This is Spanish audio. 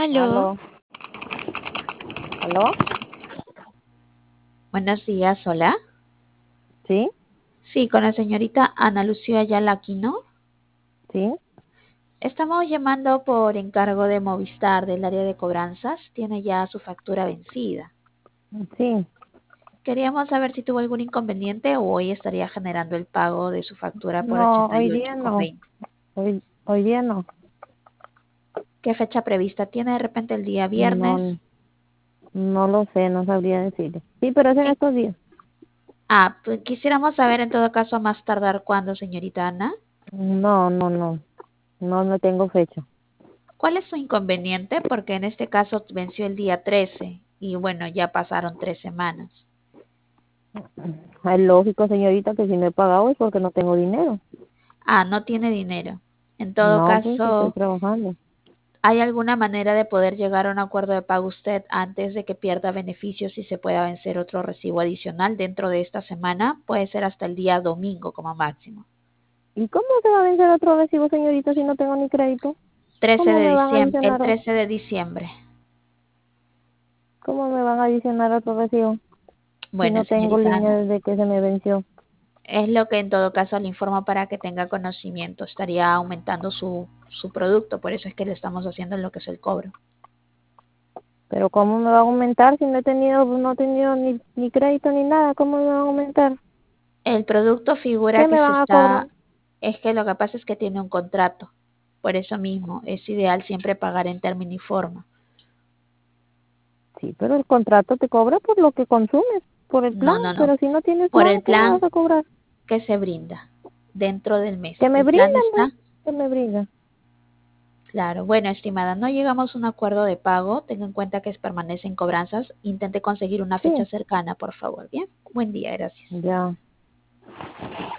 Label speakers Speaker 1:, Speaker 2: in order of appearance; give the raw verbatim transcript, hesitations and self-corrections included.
Speaker 1: Aló,
Speaker 2: Aló, aló,
Speaker 1: buenos días, hola.
Speaker 2: sí,
Speaker 1: Sí, con la señorita Ana Lucía Ayala Aquino.
Speaker 2: sí,
Speaker 1: Estamos llamando por encargo de Movistar del área de cobranzas. Tiene ya su factura vencida.
Speaker 2: sí.
Speaker 1: Queríamos saber si tuvo algún inconveniente o hoy estaría generando el pago de su factura por
Speaker 2: No,
Speaker 1: ochenta
Speaker 2: hoy
Speaker 1: y
Speaker 2: día
Speaker 1: ocho con
Speaker 2: no,
Speaker 1: veinte.
Speaker 2: hoy, hoy día no,
Speaker 1: ¿Qué fecha prevista tiene de repente el día viernes?
Speaker 2: no, no lo sé, no sabría decirle. Sí, pero es en
Speaker 1: Eh,
Speaker 2: estos días.
Speaker 1: Ah, pues quisiéramos saber en todo caso a más tardar cuándo, señorita Ana.
Speaker 2: No, no, no, no, no tengo fecha.
Speaker 1: ¿Cuál es su inconveniente? Porque en este caso venció el día trece y bueno, ya pasaron tres semanas.
Speaker 2: Es lógico, señorita, que si no he pagado es porque no tengo dinero.
Speaker 1: Ah, no tiene dinero. En todo
Speaker 2: No, pues estoy
Speaker 1: caso,
Speaker 2: trabajando.
Speaker 1: ¿hay alguna manera de poder llegar a un acuerdo de pago usted antes de que pierda beneficios y se pueda vencer otro recibo adicional dentro de esta semana? Puede ser hasta el día domingo como máximo.
Speaker 2: ¿Y cómo se va a vencer otro recibo, señorita, si no tengo ni crédito?
Speaker 1: trece
Speaker 2: ¿Cómo
Speaker 1: de
Speaker 2: me van a
Speaker 1: diciembre, el
Speaker 2: adicionar, o-
Speaker 1: trece de diciembre.
Speaker 2: cómo me van a adicionar otro recibo si
Speaker 1: Bueno,
Speaker 2: no tengo
Speaker 1: señorita
Speaker 2: línea
Speaker 1: Ana,
Speaker 2: desde que se me venció?
Speaker 1: es lo que en todo caso le informo para que tenga conocimiento. Estaría aumentando su, su producto, por eso es que le estamos haciendo lo que es el cobro.
Speaker 2: Pero ¿cómo me va a aumentar si no he tenido, no he tenido ni, ni crédito ni nada? ¿Cómo me va a aumentar?
Speaker 1: El producto figura
Speaker 2: ¿Qué
Speaker 1: que
Speaker 2: me
Speaker 1: se
Speaker 2: van a cobrar?
Speaker 1: está, es que lo que pasa es que tiene un contrato. Por eso mismo, es ideal siempre pagar en término y forma.
Speaker 2: Sí, pero el contrato te cobra por lo que consumes, por el plan.
Speaker 1: No, no, no.
Speaker 2: Pero si no tienes
Speaker 1: Por
Speaker 2: plan,
Speaker 1: el
Speaker 2: ¿qué me vas
Speaker 1: plan
Speaker 2: a cobrar?
Speaker 1: que se brinda dentro del mes.
Speaker 2: Que me
Speaker 1: El plan
Speaker 2: brindan, pues,
Speaker 1: está
Speaker 2: que me brindan.
Speaker 1: claro. Bueno, estimada, no llegamos a un acuerdo de pago. Tenga en cuenta que permanecen cobranzas. Intente conseguir una fecha
Speaker 2: Sí,
Speaker 1: cercana, por favor. Bien. Buen día, gracias.
Speaker 2: ya.